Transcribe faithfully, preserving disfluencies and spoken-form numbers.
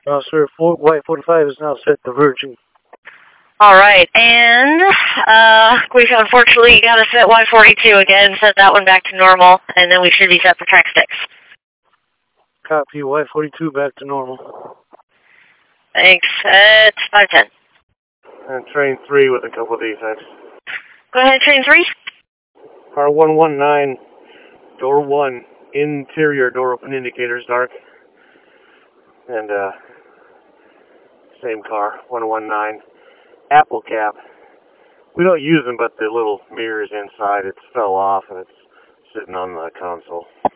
Uh, sir, Y forty-five is now set diverging. Alright, and uh, we've unfortunately got to set Y forty-two again, set that one back to normal, and then we should be set for track six. Copy, Y forty-two back to normal. Thanks, at five ten. And train three with a couple of defects. Go ahead, train three. Car one one nine, door one, interior door open indicators dark. And, uh, same car, one one nine, Apple cap. We don't use them, but the little mirrors inside, it fell off and it's sitting on the console.